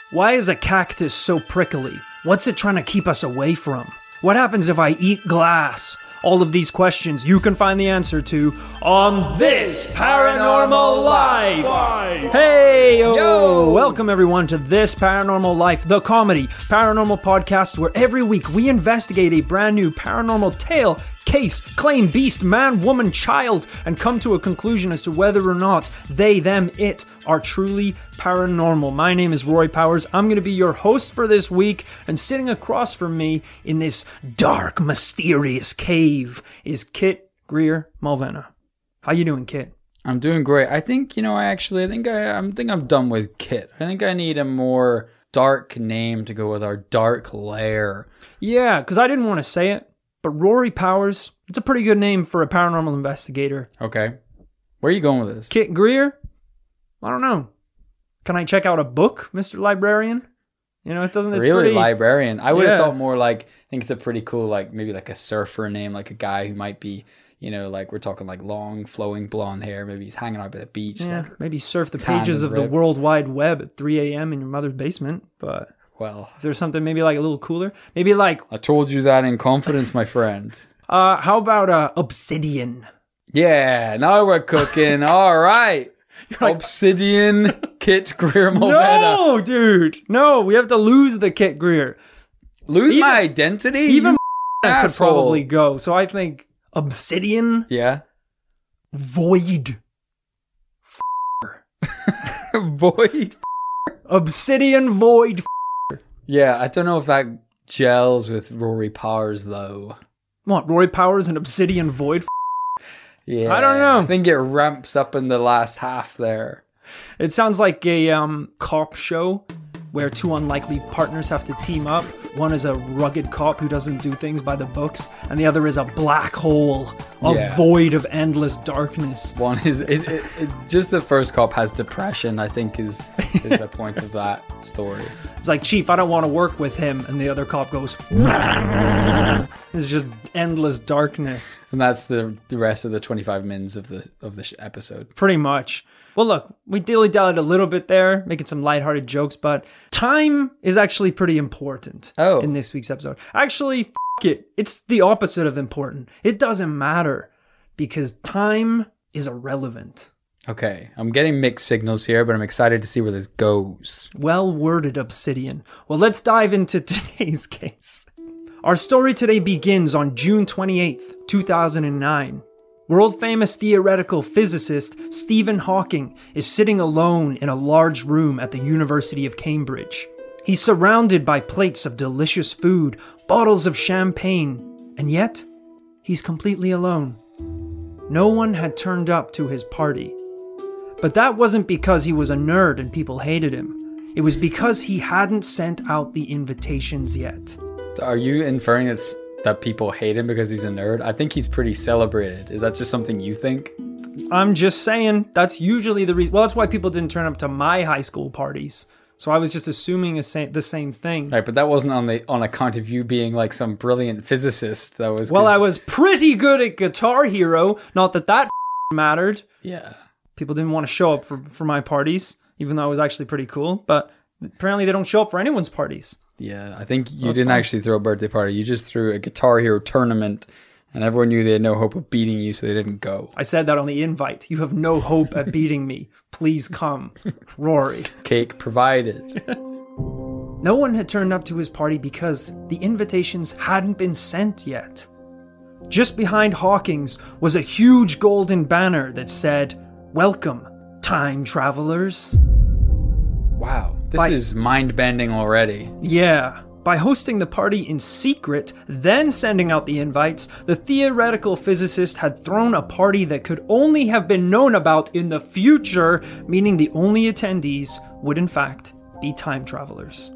Why is a cactus so prickly? What's it trying to keep us away from? What happens if I eat glass? All of these questions you can find the answer to on This Paranormal Life. Hey, yo! Welcome everyone to This Paranormal Life, the comedy paranormal podcast where every week we investigate a brand new paranormal tale, case, claim, beast, man, woman, child, and come to a conclusion as to whether or not they, them, it are truly paranormal. My name is Rory Powers. I'm going to be your host for this week, and sitting across from me in this dark, mysterious cave is Kit Greer Malvena. How you doing, Kit? I'm doing great. I think, I think I'm done with Kit. I think I need a more dark name to go with our dark lair. Yeah, because I didn't want to say it, but Rory Powers, it's a pretty good name for a paranormal investigator. Okay. Where are you going with this? Kit Greer? I don't know. Can I check out a book, Mr. Librarian? It doesn't... It's really? Pretty... Librarian? I would have thought more like, I think it's a pretty cool, maybe a surfer name, like a guy who might be, we're talking long, flowing blonde hair. Maybe he's hanging out by the beach. Yeah, maybe surf the pages of the World Wide Web at 3 a.m. in your mother's basement, but... Well, if there's something maybe a little cooler, maybe I told you that in confidence, my friend. How about Obsidian? Yeah, now we're cooking. All right. Obsidian Kit Greer Malvena. No, dude. No, we have to lose the Kit Greer. Lose my identity? Even could probably go. So I think Obsidian. Yeah. Void. Void. Obsidian Void. Yeah, I don't know if that gels with Rory Powers, though. What, Rory Powers and Obsidian Void? Yeah. I don't know. I think it ramps up in the last half there. It sounds like a cop show where two unlikely partners have to team up. One is a rugged cop who doesn't do things by the books, and the other is a black hole, a void of endless darkness. One is just the first cop has depression, I think is the point of that story. It's like, Chief, I don't want to work with him, and the other cop goes, it's just endless darkness. And that's the rest of the 25 minutes of the episode. Pretty much. Well, look, we dilly-dallied a little bit there, making some lighthearted jokes, but time is actually pretty important in this week's episode. Actually, f*** it. It's the opposite of important. It doesn't matter because time is irrelevant. Okay, I'm getting mixed signals here, but I'm excited to see where this goes. Well-worded, Obsidian. Well, let's dive into today's case. Our story today begins on June 28th, 2009. World-famous theoretical physicist Stephen Hawking is sitting alone in a large room at the University of Cambridge. He's surrounded by plates of delicious food, bottles of champagne, and yet, he's completely alone. No one had turned up to his party. But that wasn't because he was a nerd and people hated him. It was because he hadn't sent out the invitations yet. Are you inferring that people hate him because he's a nerd? I think he's pretty celebrated. Is that just something you think? I'm just saying that's usually the reason. Well, that's why people didn't turn up to my high school parties. So I was just assuming the same thing. Right, but that wasn't on account of you being some brilliant physicist. That was I was pretty good at Guitar Hero. Not that mattered. Yeah. People didn't want to show up for my parties, even though I was actually pretty cool. But apparently they don't show up for anyone's parties. Yeah, I think you didn't actually throw a birthday party. You just threw a Guitar Hero tournament, and everyone knew they had no hope of beating you, so they didn't go. I said that on the invite. You have no hope at beating me. Please come. Rory. Cake provided. No one had turned up to his party because the invitations hadn't been sent yet. Just behind Hawking's was a huge golden banner that said, "Welcome, time travelers." Wow. This is mind-bending already. Yeah. By hosting the party in secret, then sending out the invites, the theoretical physicist had thrown a party that could only have been known about in the future, meaning the only attendees would in fact be time travelers.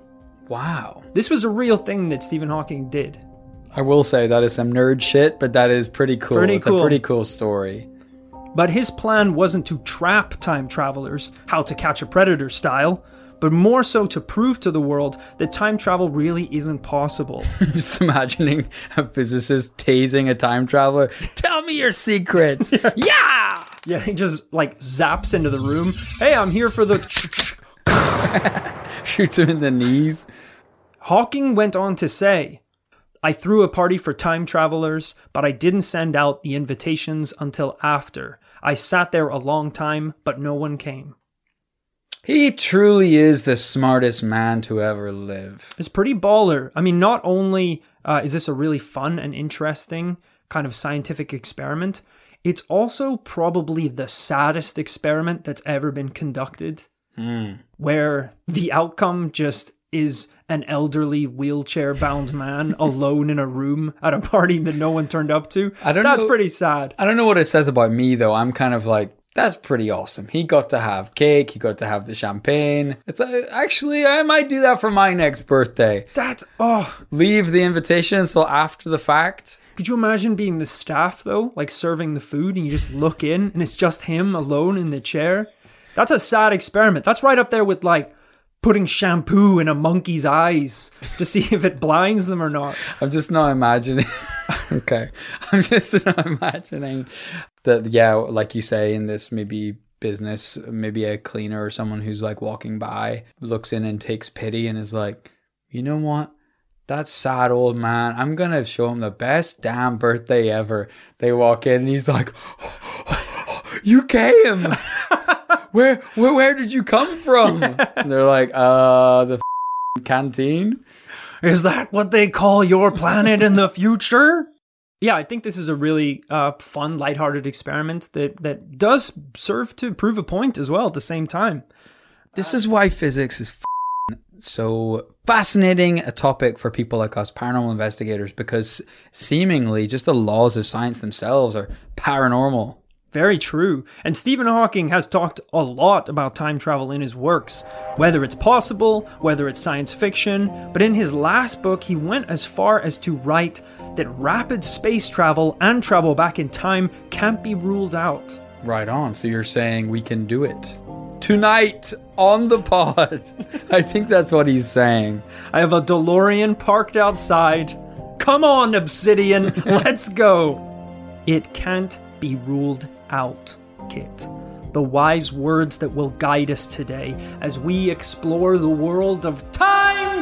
Wow. This was a real thing that Stephen Hawking did. I will say that is some nerd shit, but that is pretty cool. It's a pretty cool story. But his plan wasn't to trap time travelers, How to Catch a Predator style, but more so to prove to the world that time travel really isn't possible. Just imagining a physicist tasing a time traveler. Tell me your secrets. Yeah! Yeah, he just zaps into the room. Hey, I'm here for the... Shoots him in the knees. Hawking went on to say, I threw a party for time travelers, but I didn't send out the invitations until after. I sat there a long time, but no one came. He truly is the smartest man to ever live. It's pretty baller. I mean, not only is this a really fun and interesting kind of scientific experiment, it's also probably the saddest experiment that's ever been conducted, where the outcome just is an elderly wheelchair-bound man alone in a room at a party that no one turned up to. That's pretty sad. I don't know what it says about me, though. I'm kind of like, that's pretty awesome. He got to have cake. He got to have the champagne. It's like, actually, I might do that for my next birthday. Leave the invitation until after the fact. Could you imagine being the staff, though? Like serving the food and you just look in and it's just him alone in the chair? That's a sad experiment. That's right up there with like putting shampoo in a monkey's eyes to see if it blinds them or not. I'm just not imagining. Okay. I'm just not imagining that, yeah, like you say, in this maybe business, maybe a cleaner or someone who's like walking by looks in and takes pity and is like, you know what? That sad old man, I'm going to show him the best damn birthday ever. They walk in and he's like, you came. Where did you come from? Yeah. And they're like, the canteen. Is that what they call your planet in the future? Yeah, I think this is a really fun, lighthearted experiment that does serve to prove a point as well at the same time. This is why physics is so fascinating a topic for people like us, paranormal investigators, because seemingly just the laws of science themselves are paranormal. Very true. And Stephen Hawking has talked a lot about time travel in his works, whether it's possible, whether it's science fiction, but in his last book, he went as far as to write that rapid space travel and travel back in time can't be ruled out. Right on. So you're saying we can do it tonight on the pod. I think that's what he's saying. I have a DeLorean parked outside. Come on, Obsidian, let's go. It can't be ruled out, Kit. The wise words that will guide us today as we explore the world of time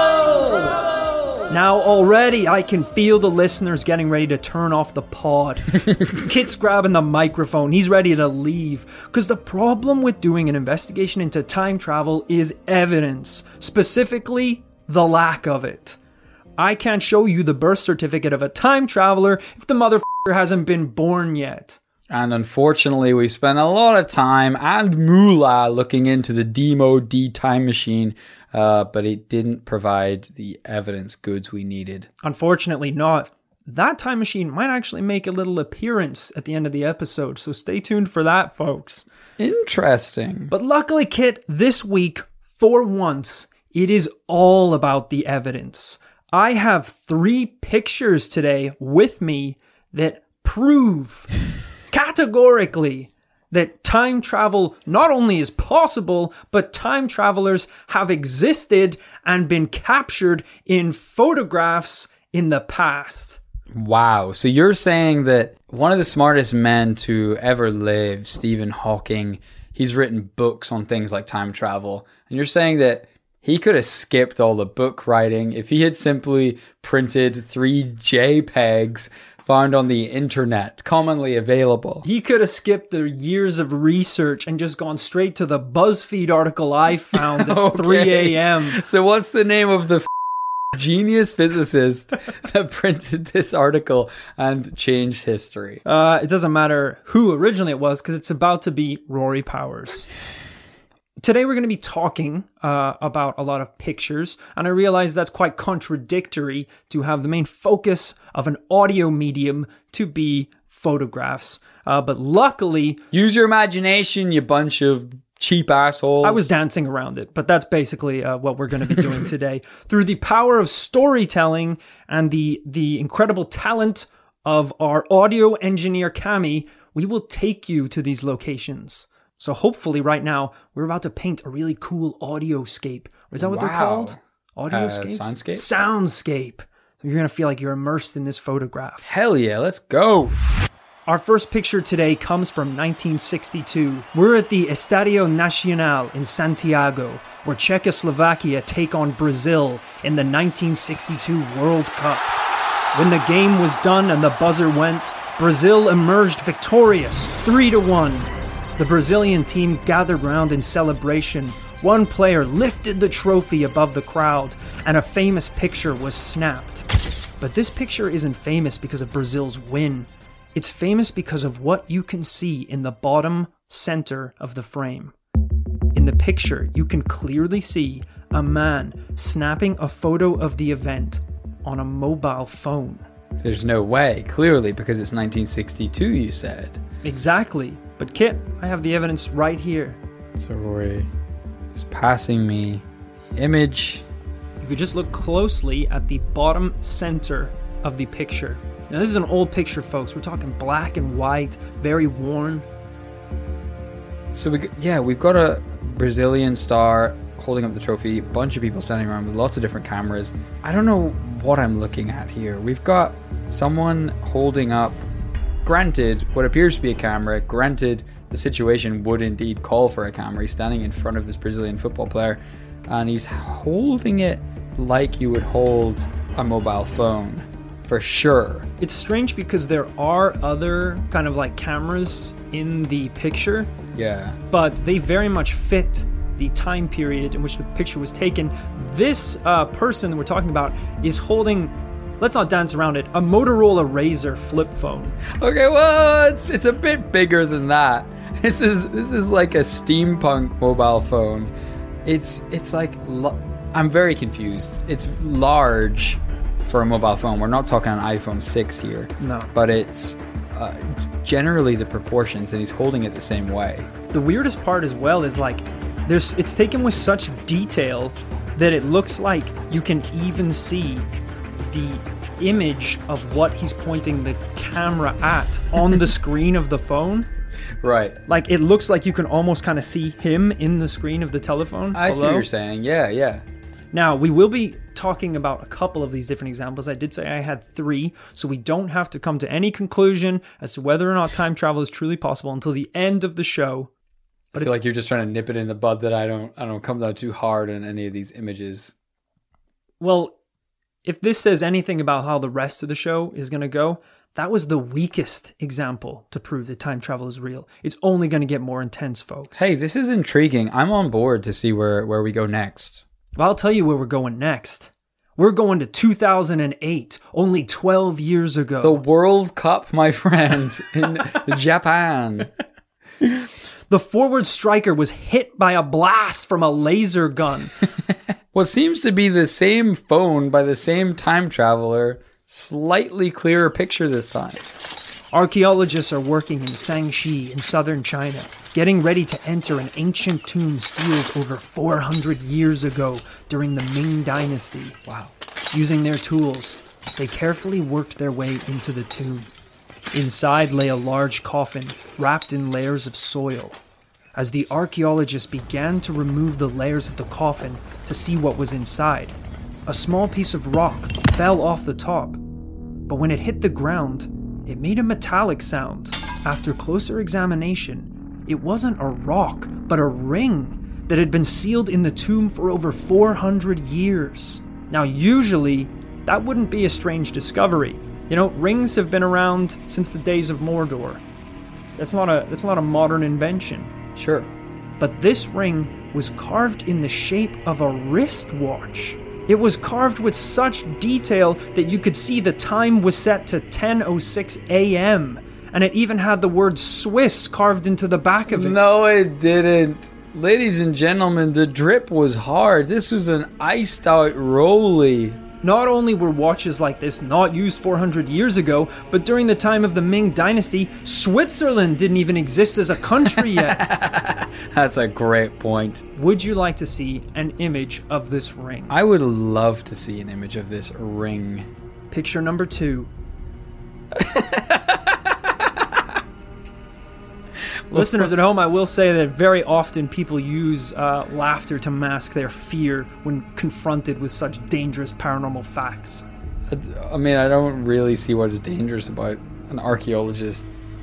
travel! Now already I can feel the listeners getting ready to turn off the pod. Kit's grabbing the microphone. He's ready to leave. Because the problem with doing an investigation into time travel is evidence. Specifically, the lack of it. I can't show you the birth certificate of a time traveler if the motherfucker hasn't been born yet. And unfortunately, we spent a lot of time and moolah looking into the Demo D time machine, but it didn't provide the evidence goods we needed. Unfortunately not. That time machine might actually make a little appearance at the end of the episode, so stay tuned for that, folks. Interesting. But luckily, Kit, this week, for once, it is all about the evidence. I have 3 pictures today with me that prove categorically that time travel not only is possible, but time travelers have existed and been captured in photographs in the past. Wow. So you're saying that one of the smartest men to ever live, Stephen Hawking, he's written books on things like time travel. And you're saying that he could have skipped all the book writing if he had simply printed 3 JPEGs found on the internet, commonly available. He could have skipped the years of research and just gone straight to the BuzzFeed article I found at 3 a.m. So what's the name of the genius physicist that printed this article and changed history? It doesn't matter who originally it was, because it's about to be Rory Powers. Today we're going to be talking about a lot of pictures, and I realize that's quite contradictory to have the main focus of an audio medium to be photographs. But luckily... Use your imagination, you bunch of cheap assholes. I was dancing around it, but that's basically what we're going to be doing today. Through the power of storytelling and the incredible talent of our audio engineer, Cami, we will take you to these locations. So hopefully right now, we're about to paint a really cool audioscape. Is that what they're called? Audioscapes? Soundscape? Soundscape. You're going to feel like you're immersed in this photograph. Hell yeah, let's go. Our first picture today comes from 1962. We're at the Estadio Nacional in Santiago, where Czechoslovakia take on Brazil in the 1962 World Cup. When the game was done and the buzzer went, Brazil emerged victorious, 3-1. The Brazilian team gathered round in celebration. One player lifted the trophy above the crowd, and a famous picture was snapped. But this picture isn't famous because of Brazil's win. It's famous because of what you can see in the bottom center of the frame. In the picture, you can clearly see a man snapping a photo of the event on a mobile phone. There's no way, clearly, because it's 1962, you said. Exactly. But Kit, I have the evidence right here. So Rory is passing me the image. If you just look closely at the bottom center of the picture. Now this is an old picture, folks. We're talking black and white, very worn. So we've got a Brazilian star holding up the trophy, a bunch of people standing around with lots of different cameras. I don't know what I'm looking at here. We've got someone holding up, granted, what appears to be a camera. Granted, the situation would indeed call for a camera. He's standing in front of this Brazilian football player, and he's holding it like you would hold a mobile phone, for sure. It's strange because there are other kind of like cameras in the picture. Yeah. But they very much fit the time period in which the picture was taken. This person that we're talking about is holding, let's not dance around it, a Motorola Razr flip phone. Okay, well, it's a bit bigger than that. This is like a steampunk mobile phone. It's like, I'm very confused. It's large for a mobile phone. We're not talking an iPhone 6 here. No. But it's generally the proportions, and he's holding it the same way. The weirdest part as well is like, it's taken with such detail that it looks like you can even see the image of what he's pointing the camera at on the screen of the phone. Right. Like, it looks like you can almost kind of see him in the screen of the telephone. I see what you're saying. Yeah. Now, we will be talking about a couple of these different examples. I did say I had 3, so we don't have to come to any conclusion as to whether or not time travel is truly possible until the end of the show. But I feel like you're just trying to nip it in the bud that I don't come down too hard on any of these images. Well, if this says anything about how the rest of the show is going to go, that was the weakest example to prove that time travel is real. It's only going to get more intense, folks. Hey, this is intriguing. I'm on board to see where we go next. Well, I'll tell you where we're going next. We're going to 2008, only 12 years ago. The World Cup, my friend, in Japan. The forward striker was hit by a blast from a laser gun. What seems to be the same phone by the same time traveler, slightly clearer picture this time. Archaeologists are working in Shangxi in southern China, getting ready to enter an ancient tomb sealed over 400 years ago during the Ming Dynasty. Wow. Using their tools, they carefully worked their way into the tomb. Inside lay a large coffin wrapped in layers of soil. As the archaeologists began to remove the layers of the coffin to see what was inside, a small piece of rock fell off the top. But when it hit the ground, it made a metallic sound. After closer examination, it wasn't a rock, but a ring that had been sealed in the tomb for over 400 years. Now, usually, that wouldn't be a strange discovery. You know, rings have been around since the days of Mordor. That's not a modern invention. Sure. But this ring was carved in the shape of a wristwatch. It was carved with such detail that you could see the time was set to 10:06 a.m. And it even had the word Swiss carved into the back of it. No, it didn't. Ladies and gentlemen, the drip was hard. This was an iced out Rolly. Not only were watches like this not used 400 years ago, but during the time of the Ming Dynasty, Switzerland didn't even exist as a country yet. That's a great point. Would you like to see an image of this ring? I would love to see an image of this ring. Picture number 2. Listeners at home, I will say that very often people use laughter to mask their fear when confronted with such dangerous paranormal facts. I mean, I don't really see what is dangerous about an archaeologist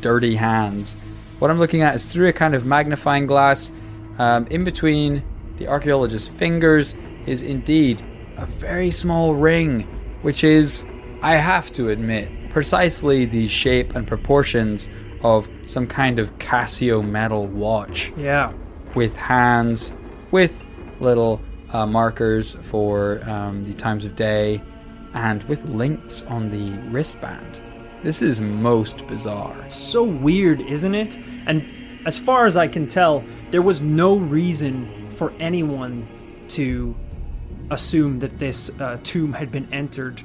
dirty hands. What I'm looking at is through a kind of magnifying glass. In between the archaeologist's fingers is indeed a very small ring, which is, I have to admit, precisely the shape and proportions of some kind of Casio metal watch. Yeah. With hands, with little markers for the times of day, and with links on the wristband. This is most bizarre. So weird, isn't it? And as far as I can tell, there was no reason for anyone to assume that this tomb had been entered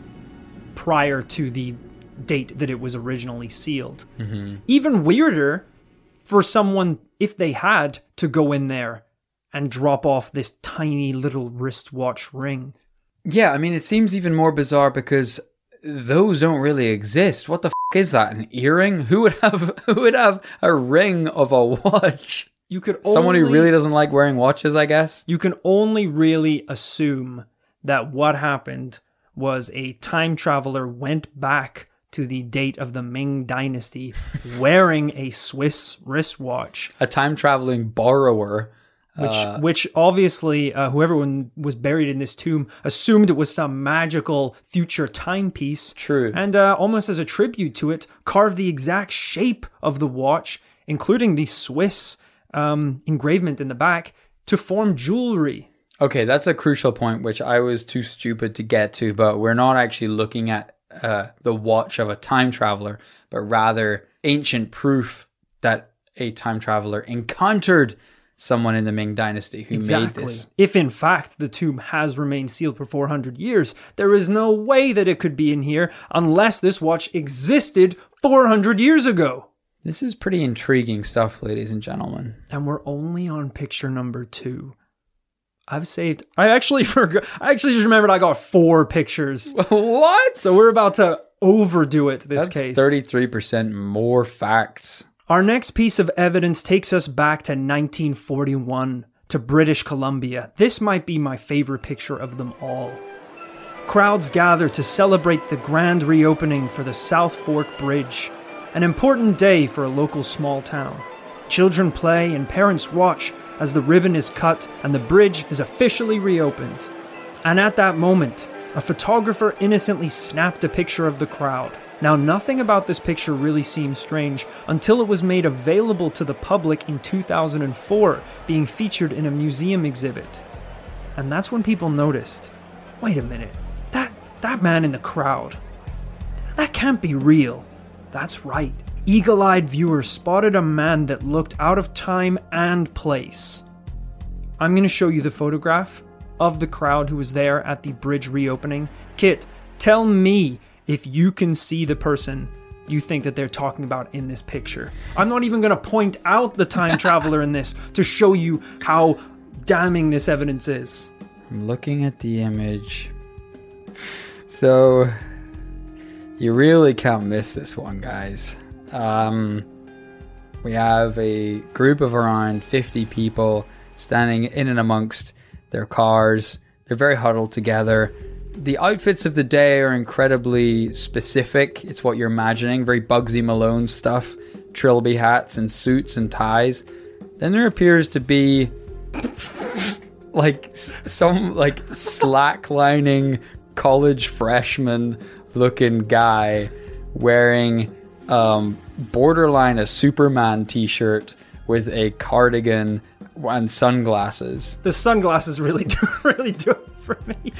prior to the date that it was originally sealed. Mm-hmm. Even weirder for someone, if they had, to go in there and drop off this tiny little wristwatch ring. Yeah, I mean, it seems even more bizarre because those don't really exist. What the is that? An earring? Who would have a ring of a watch? Someone who really doesn't like wearing watches, I guess. You can only really assume that what happened was a time traveler went back to the date of the Ming Dynasty wearing a Swiss wristwatch. A time traveling borrower. Which obviously, whoever was buried in this tomb assumed it was some magical future timepiece. True. And almost as a tribute to it, carved the exact shape of the watch, including the Swiss engravement in the back, to form jewelry. Okay, that's a crucial point, which I was too stupid to get to, but we're not actually looking at the watch of a time traveler, but rather ancient proof that a time traveler encountered someone in the Ming Dynasty who made this. If in fact the tomb has remained sealed for 400 years, there is no way that it could be in here unless this watch existed 400 years ago. This is pretty intriguing stuff, ladies and gentlemen. And we're only on picture number 2. I actually forgot. I actually just remembered I got 4 pictures. What? So we're about to overdo it this case. 33% more facts. Our next piece of evidence takes us back to 1941, to British Columbia. This might be my favorite picture of them all. Crowds gather to celebrate the grand reopening for the South Fork Bridge, an important day for a local small town. Children play and parents watch as the ribbon is cut and the bridge is officially reopened. And at that moment, a photographer innocently snapped a picture of the crowd. Now, nothing about this picture really seems strange until it was made available to the public in 2004, being featured in a museum exhibit. And that's when people noticed, wait a minute, that man in the crowd, that can't be real. That's right. Eagle-eyed viewers spotted a man that looked out of time and place. I'm going to show you the photograph of the crowd who was there at the bridge reopening. Kit, tell me if you can see the person you think that they're talking about in this picture. I'm not even going to point out the time traveler in this to show you how damning this evidence is. I'm looking at the image. So, you really can't miss this one, guys. We have a group of around 50 people standing in and amongst their cars. They're very huddled together. The outfits of the day are incredibly specific. It's what you're imagining. Very Bugsy Malone stuff. Trilby hats and suits and ties. Then there appears to be some slacklining college freshman looking guy wearing borderline a Superman t-shirt with a cardigan and sunglasses. The sunglasses really do it for me.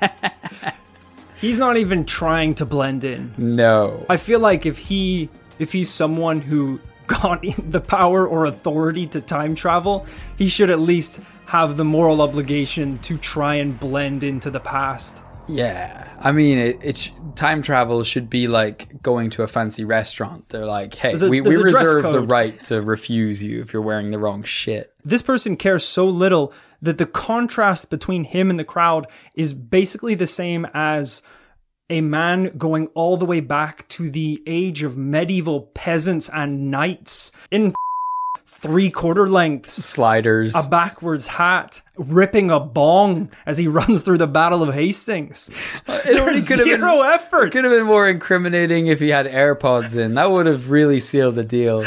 He's not even trying to blend in. No. I feel like if he's someone who got the power or authority to time travel, he should at least have the moral obligation to try and blend into the past. Yeah, I mean, time travel should be like going to a fancy restaurant. They're like, hey, we reserve the right to refuse you if you're wearing the wrong shit. This person cares so little that the contrast between him and the crowd is basically the same as a man going all the way back to the age of medieval peasants and knights in 3/4 lengths, Sliders. a backwards hat, ripping a bong as he runs through the Battle of Hastings. There's zero effort. It could have been more incriminating if he had AirPods in. That would have really sealed the deal.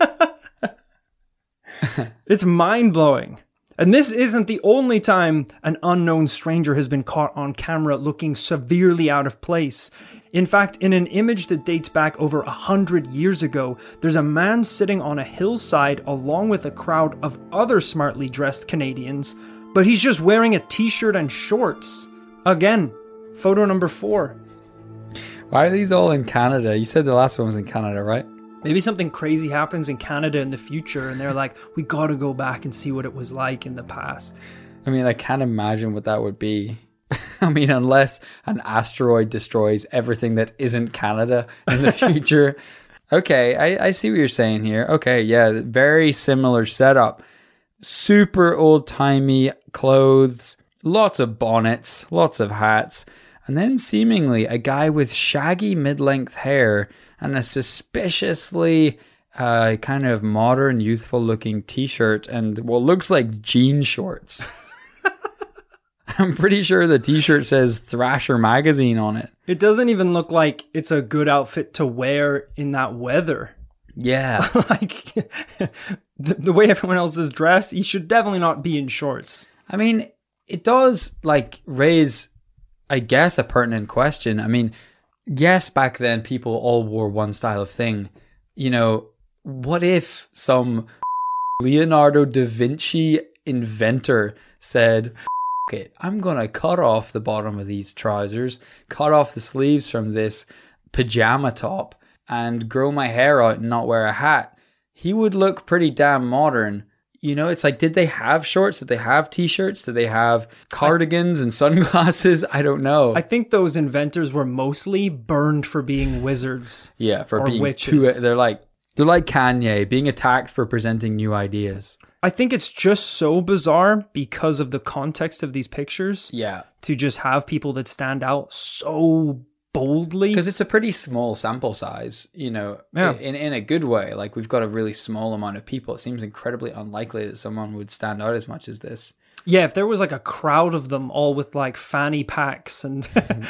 It's mind-blowing. And this isn't the only time an unknown stranger has been caught on camera looking severely out of place. In fact, in an image that dates back over 100 years ago, there's a man sitting on a hillside along with a crowd of other smartly dressed Canadians, but he's just wearing a t-shirt and shorts. Again, photo number 4. Why are these all in Canada? You said the last one was in Canada, right? Maybe something crazy happens in Canada in the future and they're like, we gotta go back and see what it was like in the past. I mean, I can't imagine what that would be. I mean, unless an asteroid destroys everything that isn't Canada in the future. Okay, I see what you're saying here. Okay, yeah, very similar setup. Super old-timey clothes, lots of bonnets, lots of hats, and then seemingly a guy with shaggy mid-length hair and a suspiciously kind of modern, youthful-looking t-shirt and what looks like jean shorts. I'm pretty sure the t-shirt says Thrasher Magazine on it. It doesn't even look like it's a good outfit to wear in that weather. Yeah. Like, the way everyone else is dressed, he should definitely not be in shorts. I mean, it does, like, raise, I guess, a pertinent question. I mean, yes, back then people all wore one style of thing. You know, what if some Leonardo da Vinci inventor said, it, I'm gonna cut off the bottom of these trousers, cut off the sleeves from this pajama top, and grow my hair out and not wear a hat? He would look pretty damn modern. You know, it's like, did they have shorts? Did they have t-shirts? Did they have cardigans and sunglasses? I don't know. I think those inventors were mostly burned for being wizards. Yeah, for being witches. They're like Kanye, being attacked for presenting new ideas. I think it's just so bizarre because of the context of these pictures. Yeah. To just have people that stand out so boldly. Because it's a pretty small sample size, you know, in a good way. Like, we've got a really small amount of people. It seems incredibly unlikely that someone would stand out as much as this. Yeah, if there was like a crowd of them all with like fanny packs and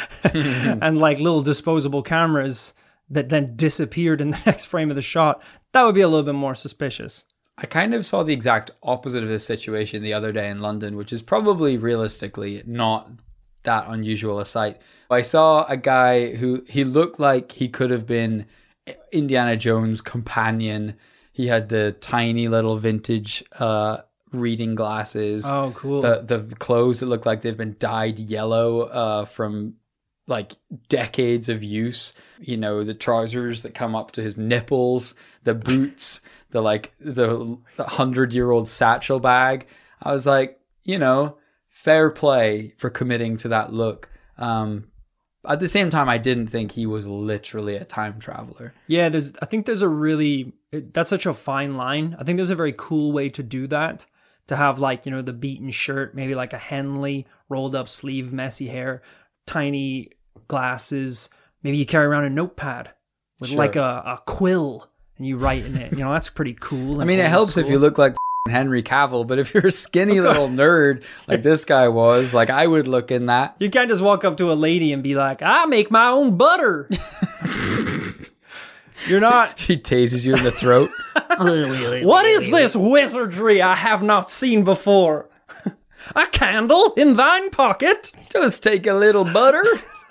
and like little disposable cameras that then disappeared in the next frame of the shot, that would be a little bit more suspicious. I kind of saw the exact opposite of this situation the other day in London, which is probably realistically not that unusual a sight. I saw a guy who he looked like he could have been Indiana Jones' companion. He had the tiny little vintage reading glasses. Oh, cool. The clothes that look like they've been dyed yellow from like decades of use. You know, the trousers that come up to his nipples, the boots, the 100-year-old satchel bag. I was like, you know, fair play for committing to that look. At the same time, I didn't think he was literally a time traveler. Yeah, that's such a fine line. I think there's a very cool way to do that. To have like, you know, the beaten shirt, maybe like a Henley, rolled up sleeve, messy hair, tiny glasses. Maybe you carry around a notepad with like a quill and you write in it. You know, that's pretty cool. I mean, it helps if you look like Henry Cavill, but if you're a skinny little nerd like this guy was, like, I would look in that. You can't just walk up to a lady and be like, I make my own butter. You're not. She tases you in the throat. What is this wizardry I have not seen before? A candle in thine pocket? Just take a little butter.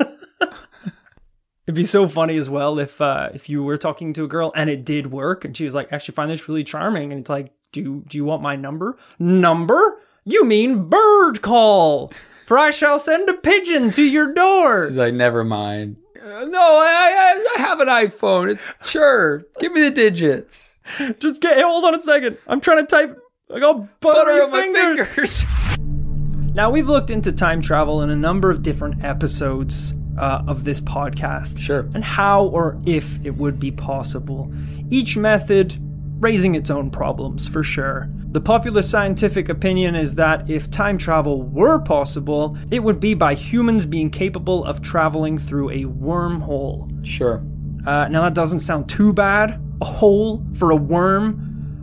It'd be so funny as well if you were talking to a girl and it did work and she was like, actually find this really charming. And it's like, do you want my number? Number? You mean bird call. For I shall send a pigeon to your door. She's like, never mind. No, I have an iPhone. It's sure. Give me the digits. Just hold on a second. I'm trying to type. I got butter on my fingers. Now, we've looked into time travel in a number of different episodes of this podcast. Sure. And how or if it would be possible. Each method raising its own problems, for sure. The popular scientific opinion is that if time travel were possible, it would be by humans being capable of traveling through a wormhole. Sure. Now, that doesn't sound too bad. A hole for a worm.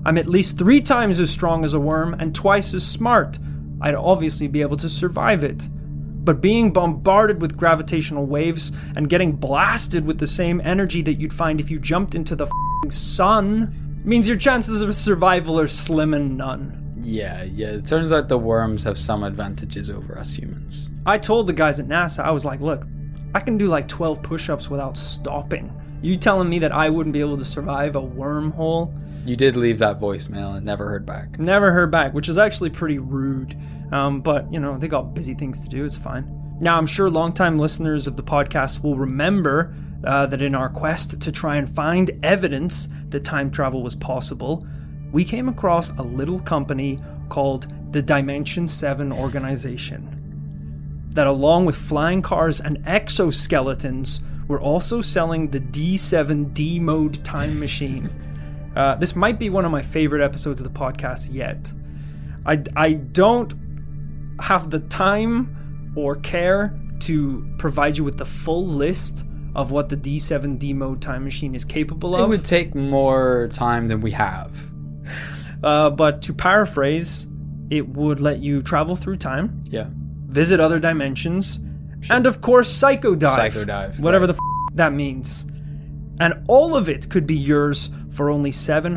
I'm at least 3 times as strong as a worm and twice as smart. I'd obviously be able to survive it. But being bombarded with gravitational waves and getting blasted with the same energy that you'd find if you jumped into the f***ing sun means your chances of survival are slim and none. Yeah, it turns out the worms have some advantages over us humans. I told the guys at NASA, I was like, look, I can do like 12 push-ups without stopping. You telling me that I wouldn't be able to survive a wormhole? You did leave that voicemail and never heard back. Never heard back, which is actually pretty rude. But, they got busy things to do. It's fine. Now, I'm sure longtime listeners of the podcast will remember that in our quest to try and find evidence that time travel was possible, we came across a little company called the Dimension 7 organization that, along with flying cars and exoskeletons, were also selling the D7 D-mode time machine. This might be one of my favorite episodes of the podcast yet. I don't have the time or care to provide you with the full list of what the D7 D-mode time machine is capable of. It would take more time than we have. But to paraphrase, it would let you travel through time. Yeah. Visit other dimensions. Sure. And of course, psychodive. Psychodive. Whatever the that means. And all of it could be yours for only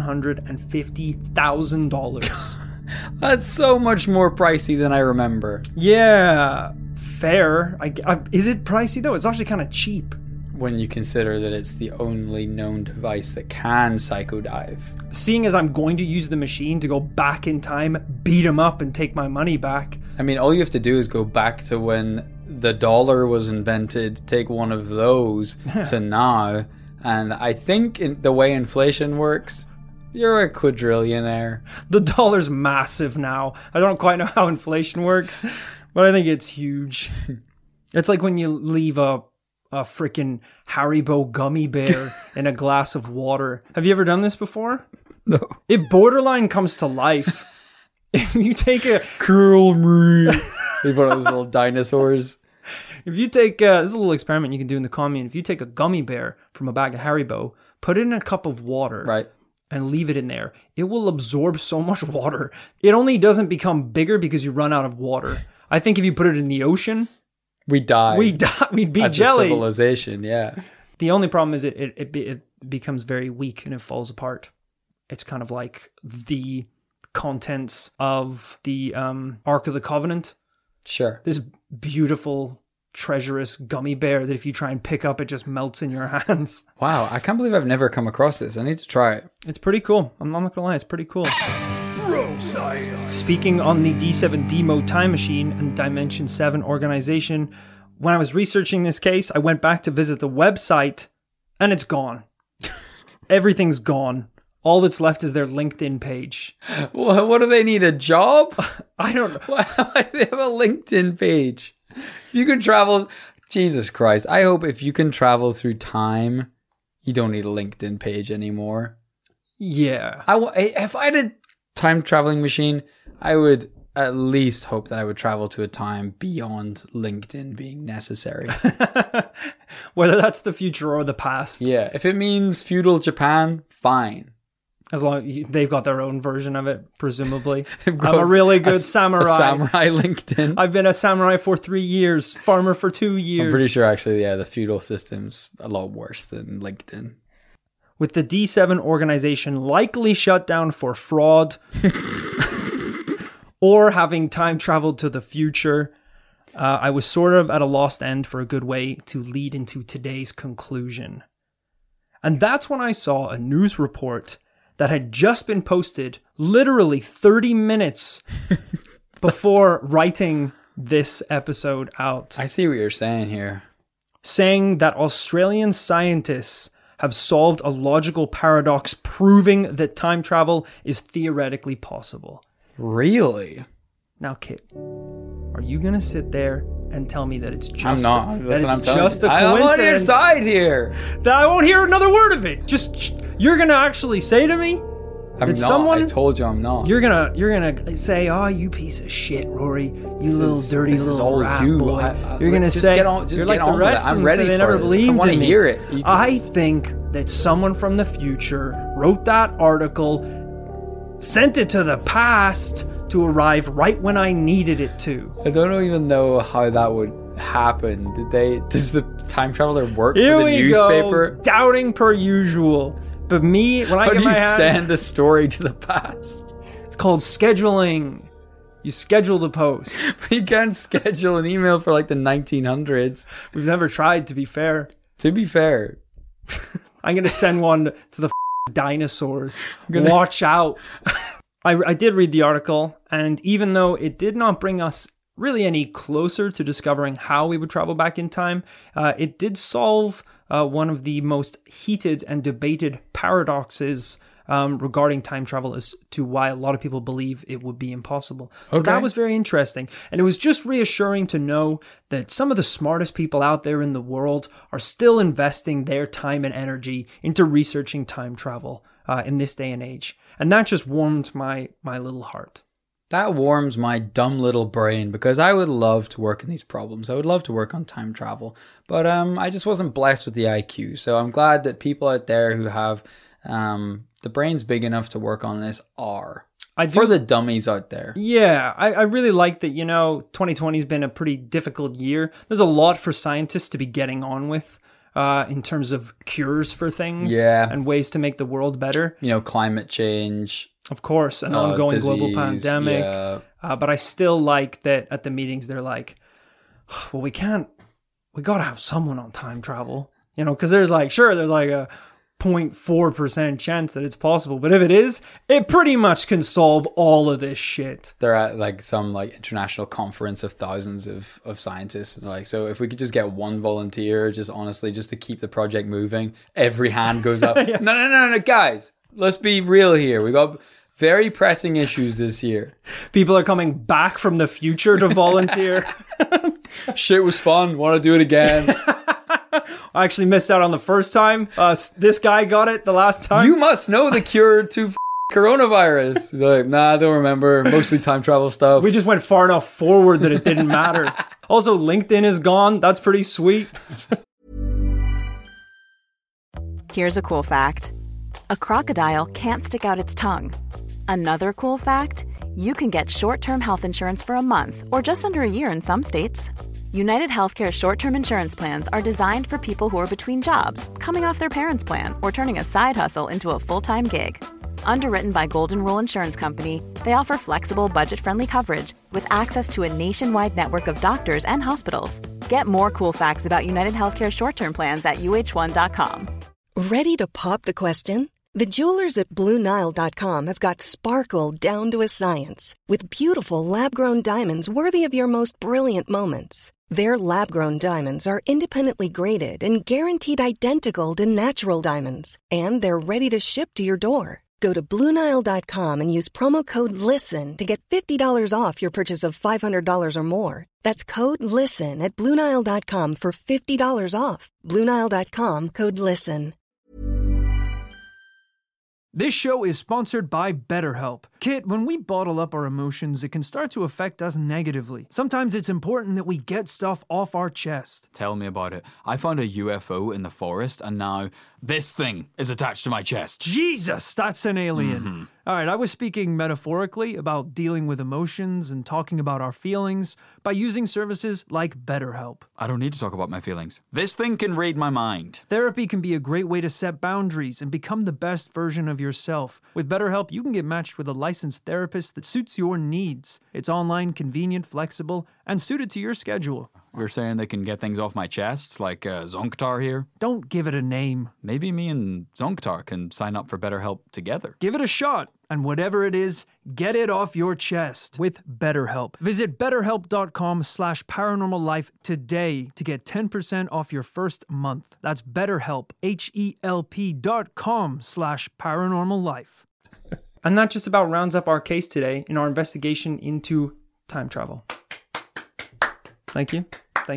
$750,000. That's so much more pricey than I remember. Yeah, fair. Is it pricey though? It's actually kind of cheap. When you consider that it's the only known device that can psychodive. Seeing as I'm going to use the machine to go back in time, beat him up and take my money back. I mean, all you have to do is go back to when the dollar was invented, take one of those to now, and I think in the way inflation works, you're a quadrillionaire. The dollar's massive now. I don't quite know how inflation works, but I think it's huge. It's like when you leave a freaking Haribo gummy bear in a glass of water. Have you ever done this before? No. It borderline comes to life. If you take a... Curl me. Leave one of those little dinosaurs. If you take... this is a little experiment you can do in the commune. If you take a gummy bear from a bag of Haribo, put it in a cup of water... Right. And leave it in there, it will absorb so much water. It only doesn't become bigger because you run out of water. I think if you put it in the ocean... We'd die. We'd be jelly. Civilization, yeah. The only problem is it becomes very weak and it falls apart. It's kind of like the contents of the Ark of the Covenant. Sure. This beautiful, treacherous gummy bear that if you try and pick up, it just melts in your hands. Wow, I can't believe I've never come across this. I need to try it. It's pretty cool. I'm not gonna lie, it's pretty cool. Speaking on the D7 D-mode time machine and Dimension 7 organization, when I was researching this case, I went back to visit the website and it's gone. Everything's gone. All that's left is their LinkedIn page. What do they need, a job? I don't know. Why do they have a LinkedIn page? If you can travel... Jesus Christ. I hope if you can travel through time, you don't need a LinkedIn page anymore. Yeah. If I had a time traveling machine, I would at least hope that I would travel to a time beyond LinkedIn being necessary. Whether that's the future or the past. Yeah, if it means feudal Japan, fine. As long as they've got their own version of it, presumably. I'm a really good samurai. A samurai LinkedIn. I've been a samurai for 3 years, farmer for 2 years. I'm pretty sure actually, yeah, the feudal system's a lot worse than LinkedIn. With the D7 organization likely shut down for fraud or having time traveled to the future, I was sort of at a lost end for a good way to lead into today's conclusion. And that's when I saw a news report that had just been posted literally 30 minutes before writing this episode out. I see what you're saying here. Saying that Australian scientists have solved a logical paradox proving that time travel is theoretically possible. Really? Now, Kit, are you going to sit there and tell me that it's just I'm not. that it's just a coincidence? I'm on your side here. That I won't hear another word of it. Just you're going to actually say to me I'm not. I told you I'm not. You're gonna say, "Oh, you piece of shit, Rory, you little dirty little rat boy." You're gonna say, "You're like the rest of them, so they never believed in me." I want to hear it. I think that someone from the future wrote that article sent it to the past to arrive right when I needed it to. I don't even know how that would happen. Does the time traveler work Here for the we newspaper? go, doubting per usual. But me, when I How get do my you hands, send a story to the past? it's called scheduling. You schedule the post. You can't schedule an email for like the 1900s. We've never tried, to be fair. To be fair, I'm going to send one to the dinosaurs. Watch out. I did read the article, and even though it did not bring us really any closer to discovering how we would travel back in time, it did solve one of the most heated and debated paradoxes regarding time travel as to why a lot of people believe it would be impossible. So that was very interesting. And it was just reassuring to know that some of the smartest people out there in the world are still investing their time and energy into researching time travel in this day and age. And that just warmed my little heart. that warms my dumb little brain, because I would love to work in these problems. I would love to work on time travel, but I just wasn't blessed with the IQ. So I'm glad that people out there who have the brains big enough to work on this are. For the dummies out there. Yeah, I really like that, 2020 has been a pretty difficult year. There's a lot for scientists to be getting on with in terms of cures for things and ways to make the world better. Climate change. Of course, an ongoing disease, global pandemic. Yeah. But I still like that at the meetings they're like, well, we got to have someone on time travel. Because there's like a 0.4% chance that it's possible. But if it is, it pretty much can solve all of this shit. They're at some international conference of thousands of scientists. And so if we could just get one volunteer, just to keep the project moving, every hand goes up. Yeah. No, guys, let's be real here. We got very pressing issues this year. People are coming back from the future to volunteer. Shit was fun. Want to do it again. I actually missed out on the first time. This guy got it the last time. You must know the cure to coronavirus. He's like, nah, I don't remember. Mostly time travel stuff. We just went far enough forward that it didn't matter. Also, LinkedIn is gone. That's pretty sweet. Here's a cool fact. A crocodile can't stick out its tongue. Another cool fact, you can get short-term health insurance for a month or just under a year in some states. United Healthcare short-term insurance plans are designed for people who are between jobs, coming off their parents' plan, or turning a side hustle into a full-time gig. Underwritten by Golden Rule Insurance Company, they offer flexible, budget-friendly coverage with access to a nationwide network of doctors and hospitals. Get more cool facts about United Healthcare short-term plans at uh1.com. Ready to pop the question? The jewelers at BlueNile.com have got sparkle down to a science with beautiful lab-grown diamonds worthy of your most brilliant moments. Their lab-grown diamonds are independently graded and guaranteed identical to natural diamonds, and they're ready to ship to your door. Go to BlueNile.com and use promo code LISTEN to get $50 off your purchase of $500 or more. That's code LISTEN at BlueNile.com for $50 off. BlueNile.com, code LISTEN. This show is sponsored by BetterHelp. Kit, when we bottle up our emotions, it can start to affect us negatively. Sometimes it's important that we get stuff off our chest. Tell me about it. I found a UFO in the forest, and now this thing is attached to my chest. Jesus, that's an alien. Mm-hmm. All right, I was speaking metaphorically about dealing with emotions and talking about our feelings by using services like BetterHelp. I don't need to talk about my feelings. This thing can read my mind. Therapy can be a great way to set boundaries and become the best version of yourself. With BetterHelp, you can get matched with a licensed therapist that suits your needs. It's online, convenient, flexible, and suited to your schedule. You're saying they can get things off my chest, like Zonktar here? Don't give it a name. Maybe me and Zonktar can sign up for BetterHelp together. Give it a shot, and whatever it is, get it off your chest with BetterHelp. Visit BetterHelp.com/paranormallife today to get 10% off your first month. That's BetterHelp, HELP.com/paranormallife. And that just about rounds up our case today in our investigation into time travel. Thank you.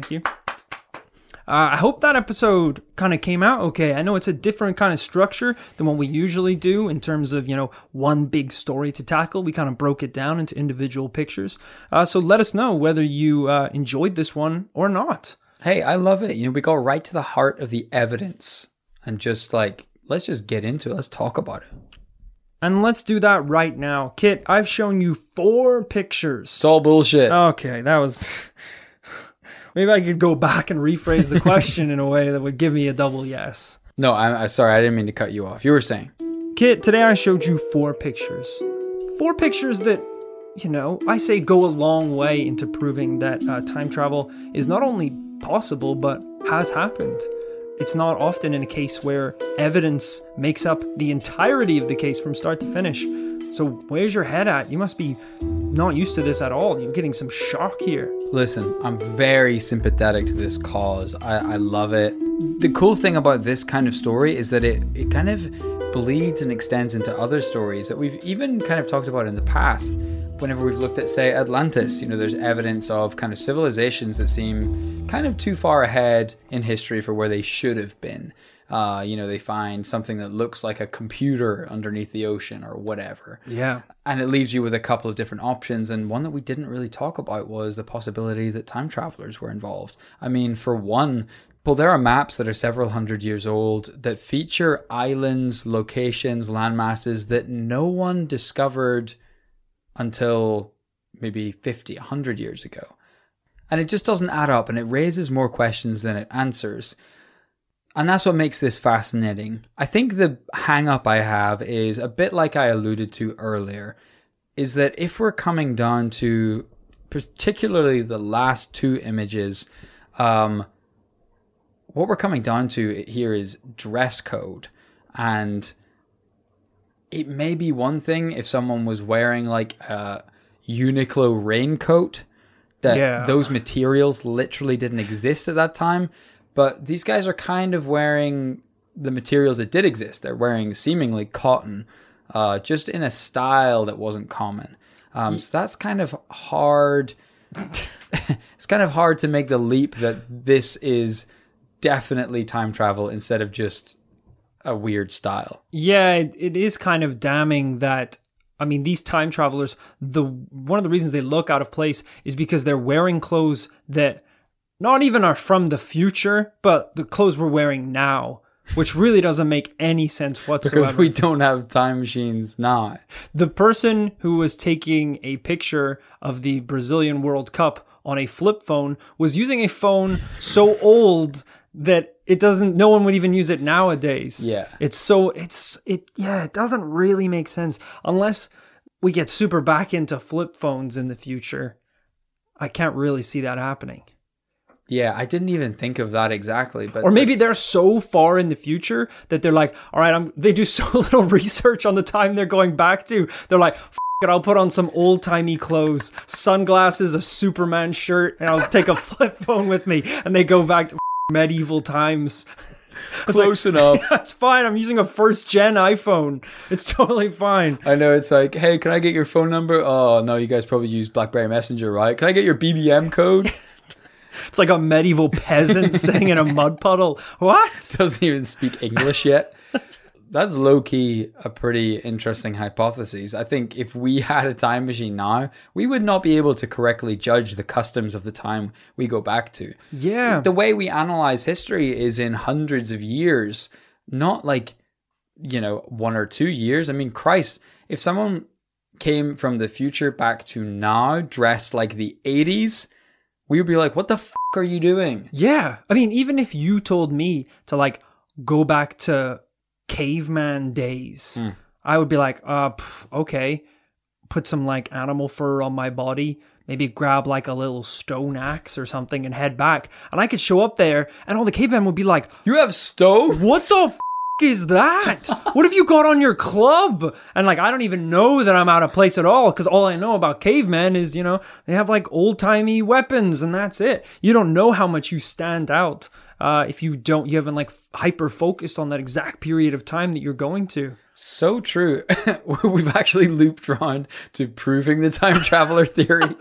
I hope that episode kind of came out okay. I know it's a different kind of structure than what we usually do in terms of, one big story to tackle. We kind of broke it down into individual pictures. So let us know whether you enjoyed this one or not. Hey, I love it. We go right to the heart of the evidence and just let's just get into it. Let's talk about it. And let's do that right now. Kit, I've shown you 4 pictures. It's all bullshit. Okay, that was... Maybe I could go back and rephrase the question in a way that would give me a double yes. No, I'm sorry. I didn't mean to cut you off. You were saying. Kit, today I showed you 4 pictures. 4 pictures that, I say go a long way into proving that time travel is not only possible, but has happened. It's not often in a case where evidence makes up the entirety of the case from start to finish. So where's your head at? You must be not used to this at all. You're getting some shock here. Listen, I'm very sympathetic to this cause. I love it. The cool thing about this kind of story is that it kind of bleeds and extends into other stories that we've even kind of talked about in the past. Whenever we've looked at, say, Atlantis, there's evidence of kind of civilizations that seem kind of too far ahead in history for where they should have been. They find something that looks like a computer underneath the ocean or whatever. Yeah. And it leaves you with a couple of different options. And one that we didn't really talk about was the possibility that time travelers were involved. I mean, for one, well, there are maps that are several hundred years old that feature islands, locations, landmasses that no one discovered until maybe 50, 100 years ago. And it just doesn't add up, and it raises more questions than it answers. And that's what makes this fascinating. I think the hang up I have is a bit like I alluded to earlier, is that if we're coming down to particularly the last 2 images, what we're coming down to here is dress code. And it may be one thing if someone was wearing like a Uniqlo raincoat, that those materials literally didn't exist at that time. But these guys are kind of wearing the materials that did exist. They're wearing seemingly cotton, just in a style that wasn't common. So that's kind of hard. It's kind of hard to make the leap that this is definitely time travel instead of just a weird style. Yeah, it is kind of damning that, these time travelers, one of the reasons they look out of place is because they're wearing clothes that not even are from the future, but the clothes we're wearing now, which really doesn't make any sense whatsoever. Because we don't have time machines now. The person who was taking a picture of the Brazilian World Cup on a flip phone was using a phone so old that no one would even use it nowadays. Yeah. It doesn't really make sense unless we get super back into flip phones in the future. I can't really see that happening. Yeah, I didn't even think of that exactly. But or maybe they're so far in the future that they're like, all right, they do so little research on the time they're going back to. They're like, it, I'll put on some old-timey clothes, sunglasses, a Superman shirt, and I'll take a flip phone with me. And they go back to medieval times. Close enough. That's fine. I'm using a first-gen iPhone. It's totally fine. I know. It's like, hey, can I get your phone number? Oh, no, you guys probably use BlackBerry Messenger, right? Can I get your BBM code? It's like a medieval peasant sitting in a mud puddle. What? Doesn't even speak English yet. That's low-key a pretty interesting hypothesis. I think if we had a time machine now, we would not be able to correctly judge the customs of the time we go back to. Yeah. The way we analyze history is in hundreds of years, not like, 1 or 2 years. I mean, Christ, if someone came from the future back to now dressed like the 80s, we would be like, what the f*** are you doing? Yeah. Even if you told me to go back to caveman days, I would be like, okay, put some animal fur on my body, maybe grab a little stone axe or something and head back. And I could show up there and all the cavemen would be like, you have stone? What the f*** is that? What have you got on your club? And I don't even know that I'm out of place at all, because all I know about cavemen is, they have old-timey weapons and that's it. You don't know how much you stand out if you haven't hyper focused on that exact period of time that you're going to. So true. We've actually looped around to proving the time traveler theory.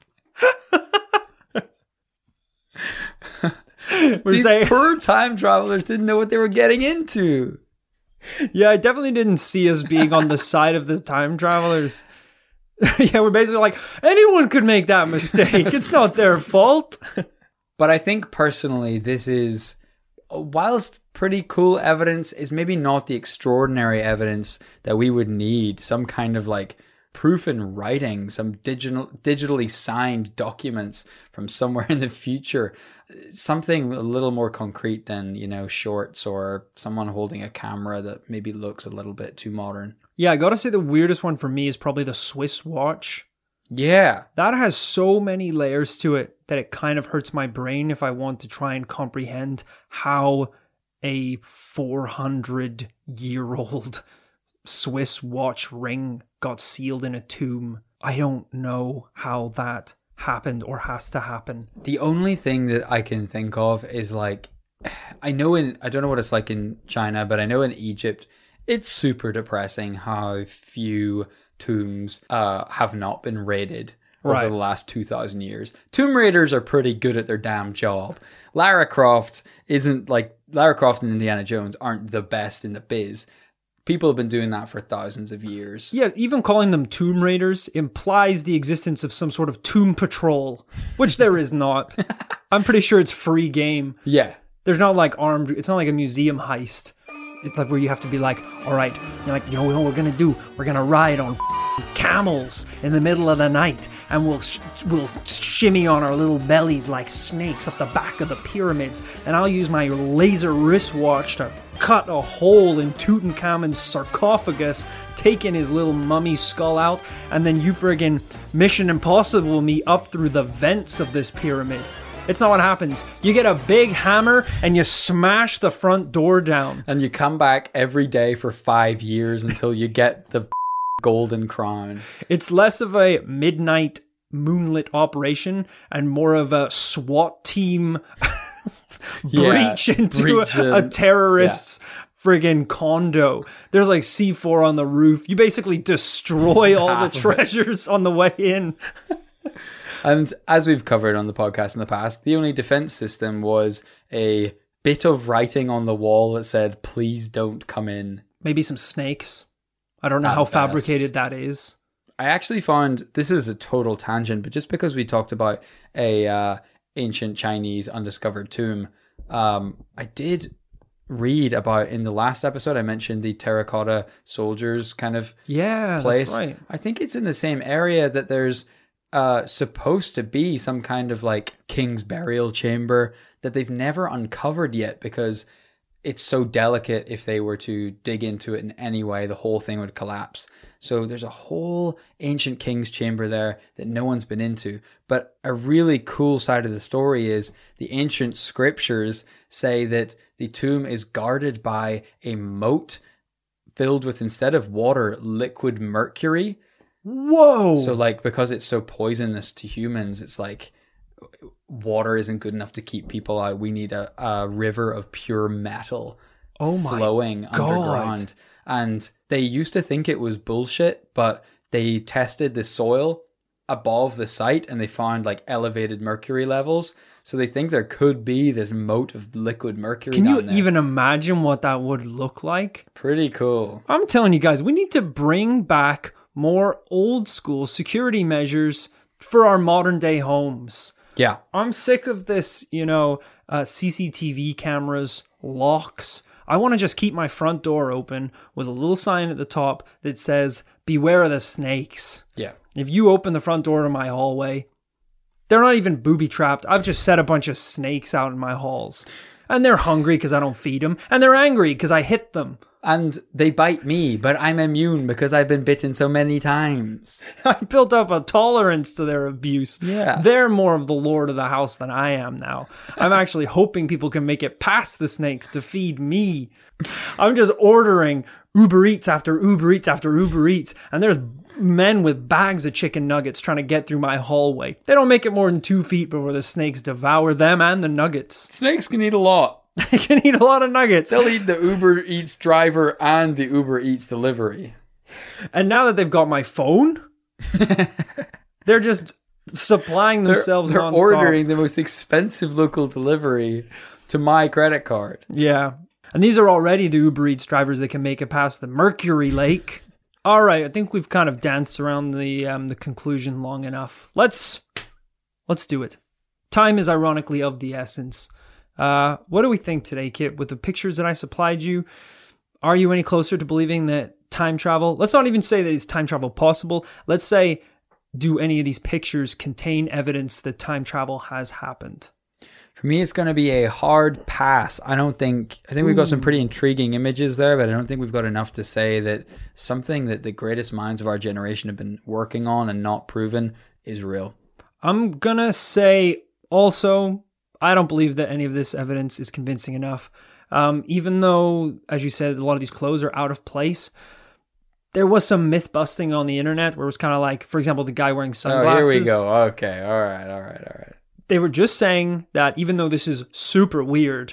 These poor time travelers didn't know what they were getting into. Yeah, I definitely didn't see us being on the side of the time travelers. Yeah, we're basically like, anyone could make that mistake. It's not their fault. But I think personally, this is, whilst pretty cool evidence. It's maybe not the extraordinary evidence that we would need. Some kind of like proof in writing, some digitally signed documents from somewhere in the future. Something a little more concrete than, you know, shorts or someone holding a camera that maybe looks a little bit too modern. Yeah, I gotta say the weirdest one for me is probably the Swiss watch. Yeah. That has so many layers to it that it kind of hurts my brain if I want to try and comprehend how a 400-year-old Swiss watch ring got sealed in a tomb. I don't know how that happened or has to happen. The only thing that I can think of is like, I don't know what it's like in China, but I know in Egypt, it's super depressing how few tombs have not been raided over the last 2,000 years. Tomb raiders are pretty good at their damn job. Lara Croft and Indiana Jones aren't the best in the biz. People have been doing that for thousands of years. Yeah, even calling them tomb raiders implies the existence of some sort of tomb patrol, which there is not. I'm pretty sure it's free game. Yeah. There's not like armed, it's not like a museum heist. It's like where you have to be like, all right, you're like, you know what we're going to do? We're going to ride on camels in the middle of the night, and we'll shimmy on our little bellies like snakes up the back of the pyramids, and I'll use my laser wristwatch to cut a hole in Tutankhamun's sarcophagus, taking his little mummy skull out, and then you friggin' Mission Impossible me up through the vents of this pyramid. It's not what happens. You get a big hammer and you smash the front door down. And you come back every day for 5 years until you get the golden crown. It's less of a midnight moonlit operation and more of a SWAT team breach into a terrorist's friggin' condo. There's like C4 on the roof. You basically destroy all the treasures on the way in. And as we've covered on the podcast in the past, the only defense system was a bit of writing on the wall that said, please don't come in. Maybe some snakes. I don't know how fabricated that is. I actually found, this is a total tangent, but just because we talked about a ancient Chinese undiscovered tomb, I did read about, in the last episode, I mentioned the terracotta soldiers kind of place. That's right. I think it's in the same area that there's supposed to be some kind of like king's burial chamber that they've never uncovered yet, because it's so delicate. If they were to dig into it in any way, the whole thing would collapse. So there's a whole ancient king's chamber there that no one's been into. But a really cool side of the story is the ancient scriptures say that the tomb is guarded by a moat filled with, instead of water, liquid mercury. Whoa! So like, because it's so poisonous to humans, it's like water isn't good enough to keep people out. We need a river of pure metal flowing underground. And they used to think it was bullshit, but they tested the soil above the site and they found like elevated mercury levels. So they think there could be this moat of liquid mercury. Can you down there. even imagine what that would look like? Pretty cool. I'm telling you guys, we need to bring back more old school security measures for our modern day homes. Yeah. I'm sick of this, CCTV cameras, locks. I want to just keep my front door open with a little sign at the top that says, beware of the snakes. Yeah. If you open the front door to my hallway, they're not even booby trapped. I've just set a bunch of snakes out in my halls. And they're hungry because I don't feed them. And they're angry because I hit them. And they bite me, but I'm immune because I've been bitten so many times. I built up a tolerance to their abuse. Yeah. They're more of the lord of the house than I am now. I'm actually hoping people can make it past the snakes to feed me. I'm just ordering Uber Eats after Uber Eats after Uber Eats. And there's men with bags of chicken nuggets trying to get through my hallway. They don't make it more than 2 feet before the snakes devour them and the nuggets. Snakes can eat a lot. They can eat a lot of nuggets. They'll eat the Uber Eats driver and the Uber Eats delivery. And now that they've got my phone, they're just supplying themselves They're nonstop. ordering the most expensive local delivery to my credit card. Yeah. And these are already the Uber Eats drivers that can make it past the Mercury Lake. All right, I think we've kind of danced around the conclusion long enough. Let's do it. Time is ironically of the essence. What do we think today, Kit? With the pictures that I supplied you, are you any closer to believing that time travel, let's not even say that is time travel possible. Let's say, do any of these pictures contain evidence that time travel has happened? For me, it's going to be a hard pass. I think we've got some pretty intriguing images there, but I don't think we've got enough to say that something that the greatest minds of our generation have been working on and not proven is real. I'm going to say also, I don't believe that any of this evidence is convincing enough. Even though, as you said, a lot of these clothes are out of place, there was some myth busting on the internet where it was kind of like, for example, the guy wearing sunglasses. Oh, here we go. Okay. All right. They were just saying that even though this is super weird,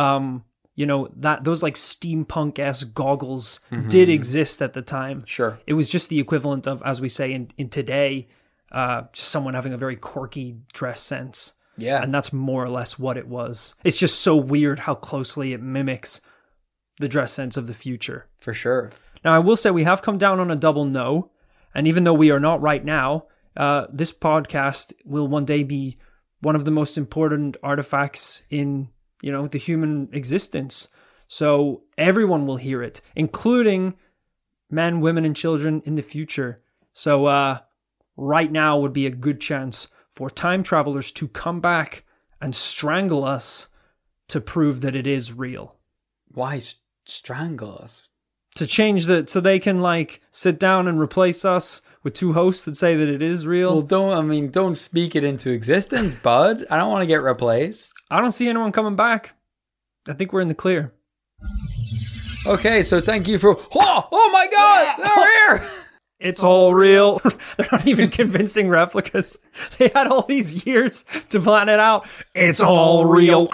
that those like steampunk-esque goggles did exist at the time. Sure. It was just the equivalent of, as we say in today, just someone having a very quirky dress sense. Yeah. And that's more or less what it was. It's just so weird how closely it mimics the dress sense of the future. For sure. Now, I will say we have come down on a double no. And even though we are not right now, this podcast will one day be one of the most important artifacts in, the human existence. So everyone will hear it, including men, women, and children in the future. So right now would be a good chance for time travelers to come back and strangle us to prove that it is real. Why strangle us? To change so they can like sit down and replace us with two hosts that say that it is real. Well, don't speak it into existence, bud. I don't want to get replaced. I don't see anyone coming back. I think we're in the clear. Okay, so thank you for... Oh my God! They're here! It's all real. They're not even convincing replicas. They had all these years to plan it out. It's all real.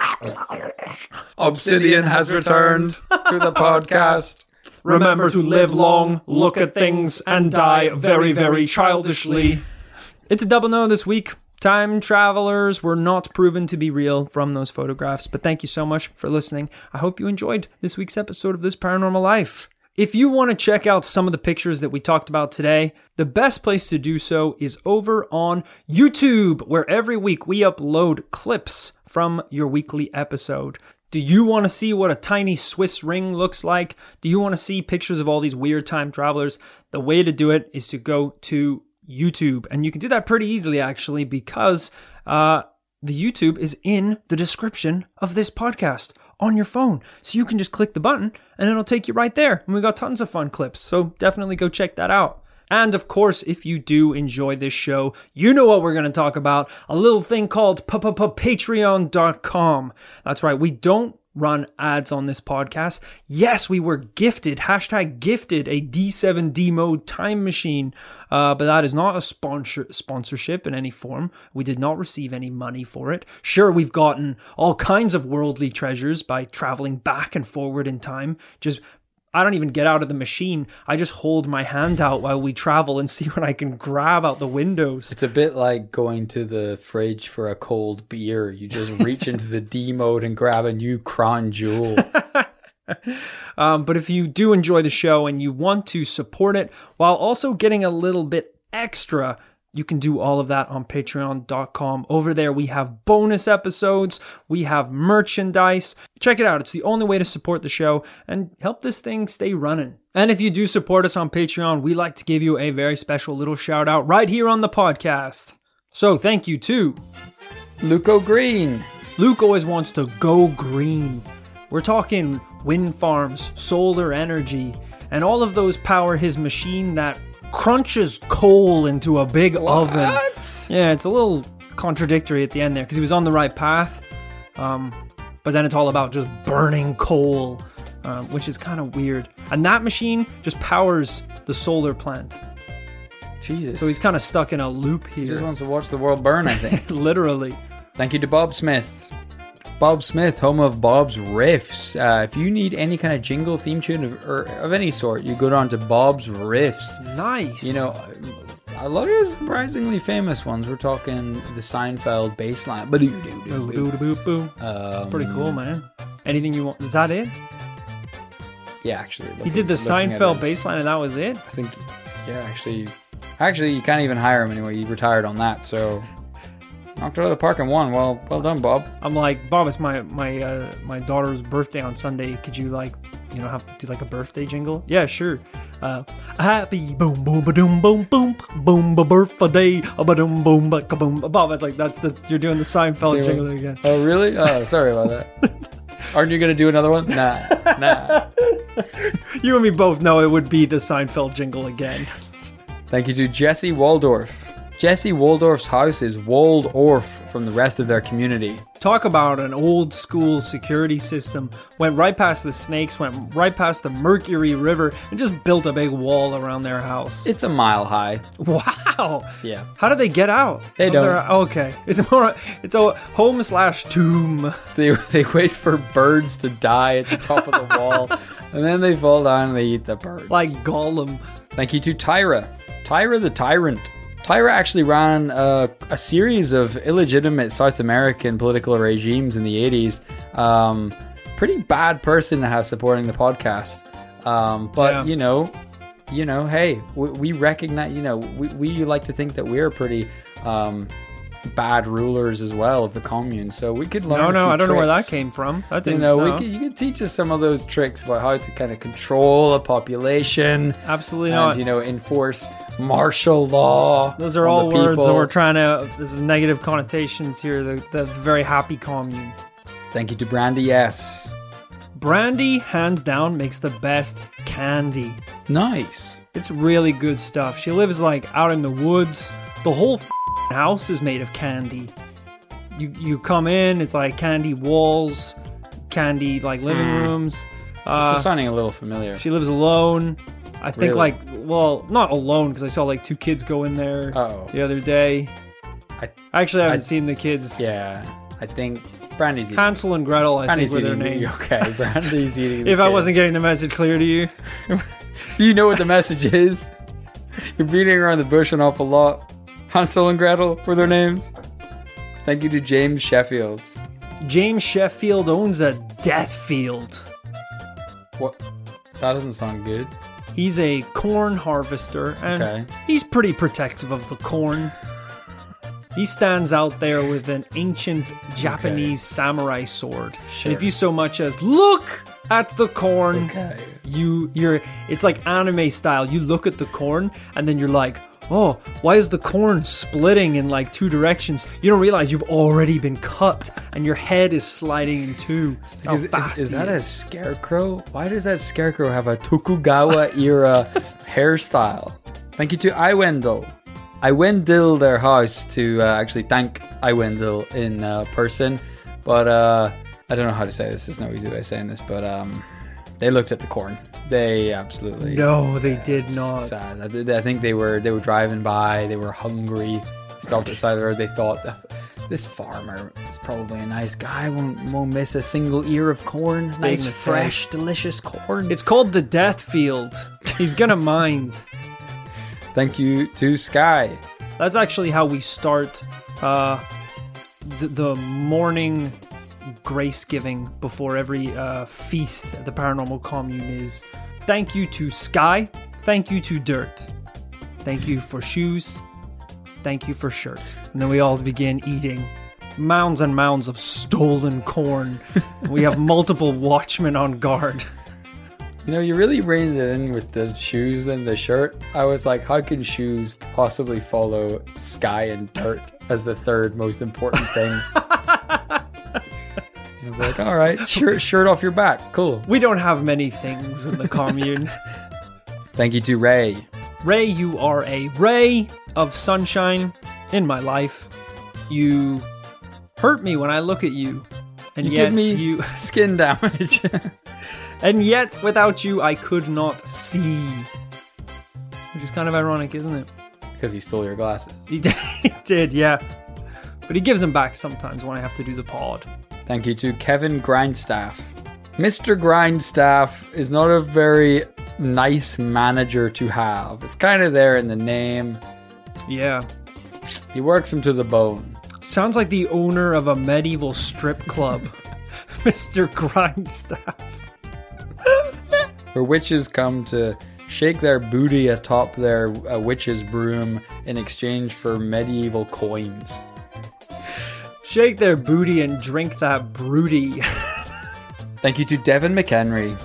Obsidian has returned to the podcast. Remember to live long, look at things, and die very, very childishly. It's a double no this week. Time travelers were not proven to be real from those photographs, but thank you so much for listening. I hope you enjoyed this week's episode of This Paranormal Life. If you want to check out some of the pictures that we talked about today, the best place to do so is over on YouTube, where every week we upload clips from your weekly episode. Do you want to see what a tiny Swiss ring looks like? Do you want to see pictures of all these weird time travelers? The way to do it is to go to YouTube. And you can do that pretty easily, actually, because the YouTube is in the description of this podcast on your phone. So you can just click the button and it'll take you right there. And we got tons of fun clips. So definitely go check that out. And of course, if you do enjoy this show, you know what we're going to talk about. A little thing called Patreon.com. That's right. We don't run ads on this podcast. Yes, we were gifted, #gifted, a D7D mode time machine. But that is not a sponsorship in any form. We did not receive any money for it. Sure, we've gotten all kinds of worldly treasures by traveling back and forward in time. I don't even get out of the machine. I just hold my hand out while we travel and see what I can grab out the windows. It's a bit like going to the fridge for a cold beer. You just reach into the D mode and grab a new crown jewel. But if you do enjoy the show and you want to support it while also getting a little bit extra, you can do all of that on patreon.com. Over there, we have bonus episodes. We have merchandise. Check it out. It's the only way to support the show and help this thing stay running. And if you do support us on Patreon, we like to give you a very special little shout out right here on the podcast. So thank you to Luco Green. Luke always wants to go green. We're talking wind farms, solar energy, and all of those power his machine that crunches coal into a big oven. Yeah, it's a little contradictory at the end there because he was on the right path, but then it's all about just burning coal, which is kind of weird. And that machine just powers the solar plant. Jesus. So he's kind of stuck in a loop here. He just wants to watch the world burn, I think. Literally. Thank you to Bob Smith. Bob Smith, home of Bob's Riffs. If you need any kind of jingle theme tune of any sort, you go down to Bob's Riffs. Nice. You know, a lot of surprisingly famous ones. We're talking the Seinfeld bass line. It's pretty cool, man. Anything you want? Is that it? Yeah, actually. He did the Seinfeld bass line and that was it? I think, yeah, actually, you can't even hire him anyway. He retired on that, so... Knocked it out of the park and won. Well done, Bob. I'm like, Bob, it's my daughter's birthday on Sunday. Could you have to do like a birthday jingle? Yeah, sure. Happy boom boom ba doom boom boom boom ba birthday ba doom boom ba boom. Bob, it's like you're doing the Seinfeld jingle again. Oh really? Oh, sorry about that. Aren't you gonna do another one? Nah. You and me both know it would be the Seinfeld jingle again. Thank you to Jesse Waldorf. Jesse Waldorf's house is walled off from the rest of their community. Talk about an old school security system. Went right past the snakes, went right past the Mercury River, and just built a big wall around their house. It's a mile high. Wow. Yeah. How do they get out? They don't. Okay. It's a home/tomb. They wait for birds to die at the top of the wall, and then they fall down and they eat the birds. Like Gollum. Thank you to Tyra. Tyra the Tyrant. Tyra actually ran a series of illegitimate South American political regimes in the 80s. Pretty bad person to have supporting the podcast. But, yeah. Hey, we recognize, we like to think that we're pretty bad rulers as well of the commune. So we could learn No, I don't know where that tricks. came from. I You didn't know, know. you could teach us some of those tricks about how to kind of control a population. Absolutely and, not. Enforce martial law. Those are on all the words people. that we're trying to... There's negative connotations here. The very happy commune. Thank you to Brandy S. Brandy, hands down, makes the best candy. Nice. It's really good stuff. She lives like out in the woods. The whole house is made of candy. You come in, it's like candy walls, candy like living rooms. This is sounding a little familiar. She lives alone. I think Really? not alone because I saw like 2 kids go in there Uh-oh. the other day. I Actually, I haven't seen the kids. Yeah, I think Brandy's eating. Hansel and Gretel, I think, were their eating. names. Okay, Brandy's eating. If I wasn't getting the message clear to you. So you know what the message is. You're beating around the bush an awful lot. Hansel and Gretel were their names. Thank you to James Sheffield. James Sheffield owns a death field. What? That doesn't sound good. He's a corn harvester, and Okay. he's pretty protective of the corn. He stands out there with an ancient Japanese samurai sword. Sure. And if you so much as look at the corn, Okay. it's like anime style. You look at the corn, and then you're like, oh, why is the corn splitting in like 2 directions? You don't realize you've already been cut, and your head is sliding in 2. That's how fast Is he that a is. scarecrow? Why does that scarecrow have a Tokugawa era hairstyle? Thank you to Iwendell. I went to their house to actually thank Iwendell in person, but I don't know how to say this. There's no easy way of saying this, but they looked at the corn. They absolutely No, they did not. sad. I think they were driving by. They were hungry. Stopped at the side of the road. They thought, this farmer is probably a nice guy. Won't miss a single ear of corn. Nice, mistake. fresh, delicious corn. It's called the death field. He's gonna mind. Thank you to Sky. That's actually how we start the morning grace giving before every feast at the Paranormal Commune is. Thank you to Sky. Thank you to Dirt. Thank you for shoes. Thank you for shirt. And then we all begin eating mounds and mounds of stolen corn. We have multiple watchmen on guard. You know, you really reined it in with the shoes and the shirt. I was like, how can shoes possibly follow Sky and Dirt as the third most important thing? I was like, all right, shirt off your back. Cool. We don't have many things in the commune. Thank you to Ray. Ray, you are a ray of sunshine in my life. You hurt me when I look at you. And You yet give me you skin damage. and yet without you I could not see. Which is kind of ironic, isn't it? Because he stole your glasses. He did, yeah. But he gives them back sometimes when I have to do the pod. Thank you to Kevin Grindstaff. Mr. Grindstaff is not a very nice manager to have. It's kind of there in the name. Yeah. He works him to the bone. Sounds like the owner of a medieval strip club. Mr. Grindstaff. Where witches come to shake their booty atop their witch's broom in exchange for medieval coins. Shake their booty and drink that broody. Thank you to Devin McHenry.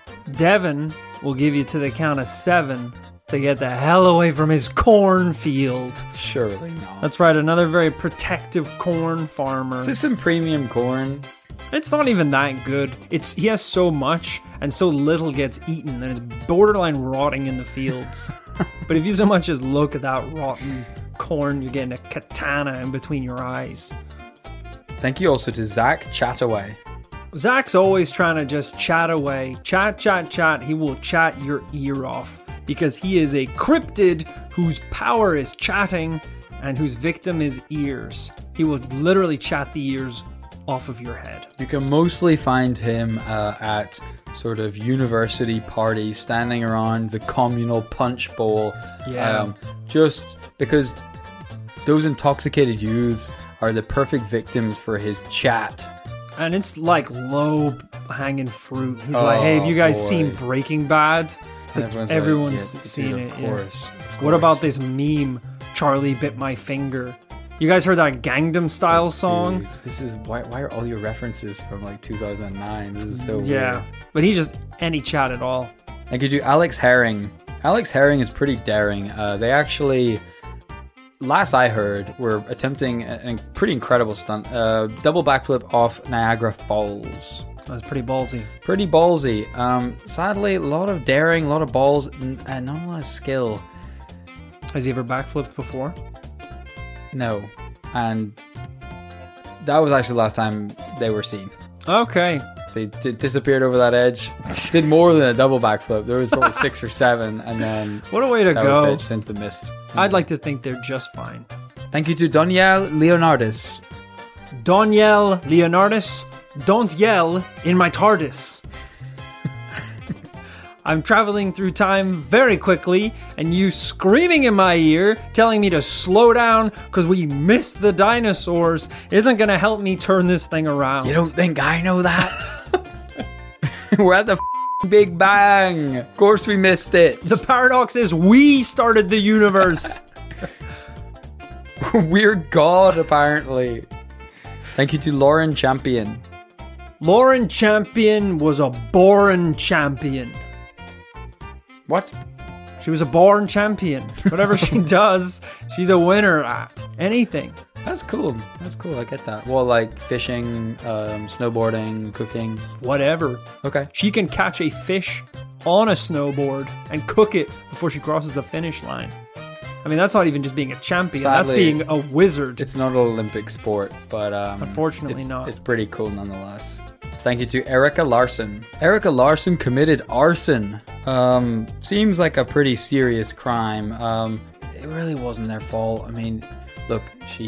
Devin will give you to the count of 7 to get the hell away from his cornfield. Surely not. That's right, another very protective corn farmer. Is this some premium corn? It's not even that good. He has so much and so little gets eaten that it's borderline rotting in the fields. But if you so much as look at that rotten corn, you're getting a katana in between your eyes. Thank you also to Zach Chataway. Zach's always trying to just chat away. Chat, chat, chat. He will chat your ear off because he is a cryptid whose power is chatting and whose victim is ears. He will literally chat the ears off of your head. You can mostly find him at sort of university parties, standing around the communal punch bowl. Yeah. Just because those intoxicated youths are the perfect victims for his chat. And it's like low-hanging fruit. He's like, hey, have you guys seen Breaking Bad? It's like, everyone's seen it. Of course. What about this meme, Charlie Bit My Finger? You guys heard that Gangnam Style song? Dude, this is why are all your references from like 2009? This is so yeah, weird. But he just any chat at all. Thank you to Alex Herring. Alex Herring is pretty daring. They actually, last I heard, were attempting a pretty incredible stunt. Double backflip off Niagara Falls. That was pretty ballsy. Pretty ballsy. Sadly, a lot of daring, a lot of balls, and not a lot of skill. Has he ever backflipped before? No. And that was actually the last time they were seen. Okay. They disappeared over that edge. Did more than a double backflip. There was probably 6 or 7, and then what a way to that go. was it, just into the mist. I'd like to think they're just fine. Thank you to Danielle Leonardis. Danielle Leonardis, don't yell in my TARDIS. I'm traveling through time very quickly, and you screaming in my ear, telling me to slow down because we missed the dinosaurs, isn't going to help me turn this thing around. You don't think I know that? We're at the Big Bang. Of course we missed it. The paradox is we started the universe. We're God, apparently. Thank you to Lauren Champion. Lauren Champion was a born champion. What? She was a born champion. Whatever she does, she's a winner at anything. That's cool. That's cool. I get that. Well, like fishing, snowboarding, cooking. Whatever. Okay. She can catch a fish on a snowboard and cook it before she crosses the finish line. I mean, that's not even just being a champion. Sadly, that's being a wizard. It's not an Olympic sport, but unfortunately not. It's pretty cool nonetheless. Thank you to Erica Larson. Erica Larson committed arson. Seems like a pretty serious crime. It really wasn't their fault. I mean, look,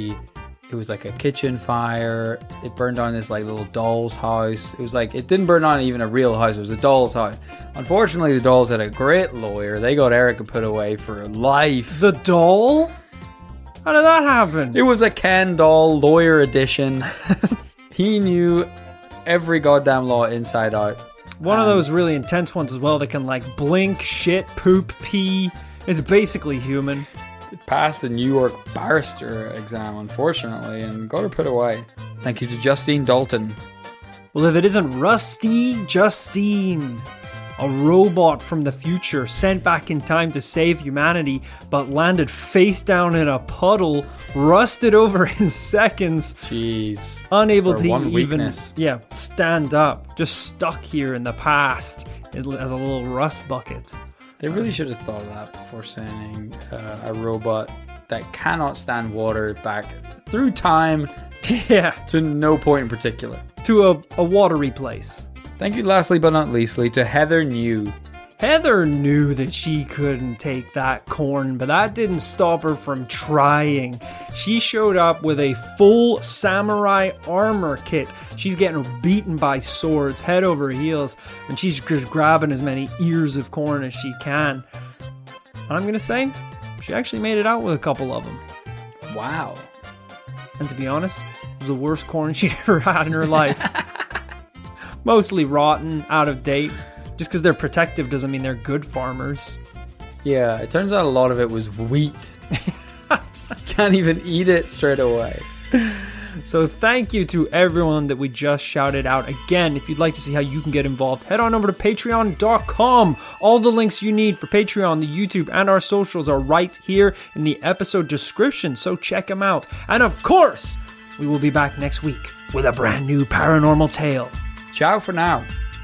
it was like a kitchen fire. It burned down this like little doll's house. It was like, it didn't burn down even a real house. It was a doll's house. Unfortunately, the dolls had a great lawyer. They got Erica put away for life. The doll? How did that happen? It was a Ken doll lawyer edition. He knew every goddamn law inside out. One of those really intense ones as well that can like blink, shit, poop, pee. It's basically human. It passed the New York barrister exam, unfortunately, and got her put away. Thank you to Justine Dalton. Well, if it isn't Rusty Justine, a robot from the future sent back in time to save humanity, but landed face down in a puddle, rusted over in seconds. Jeez. Unable to one even weakness. stand up. Just stuck here in the past as a little rust bucket. They really should have thought of that before sending a robot that cannot stand water back through time to no point in particular. To a watery place. Thank you lastly but not leastly to Heather New. Heather knew that she couldn't take that corn, but that didn't stop her from trying. She showed up with a full samurai armor kit. She's getting beaten by swords, head over heels, and she's just grabbing as many ears of corn as she can. And I'm going to say, she actually made it out with a couple of them. Wow. And to be honest, it was the worst corn she'd ever had in her life. Mostly rotten, out of date. Just because they're protective doesn't mean they're good farmers. Yeah, it turns out a lot of it was wheat. Can't even eat it straight away. So thank you to everyone that we just shouted out. Again, if you'd like to see how you can get involved, head on over to patreon.com. All the links you need for Patreon, the YouTube, and our socials are right here in the episode description, so check them out. And of course, we will be back next week with a brand new paranormal tale. Ciao for now.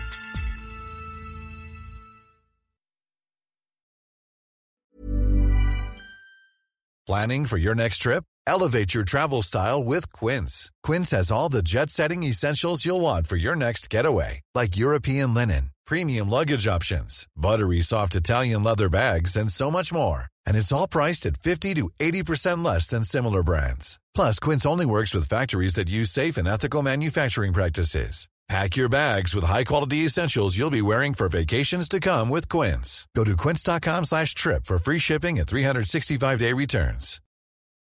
Planning for your next trip? Elevate your travel style with Quince. Quince has all the jet-setting essentials you'll want for your next getaway, like European linen, premium luggage options, buttery soft Italian leather bags, and so much more. And it's all priced at 50 to 80% less than similar brands. Plus, Quince only works with factories that use safe and ethical manufacturing practices. Pack your bags with high-quality essentials you'll be wearing for vacations to come with Quince. Go to quince.com/trip for free shipping and 365-day returns.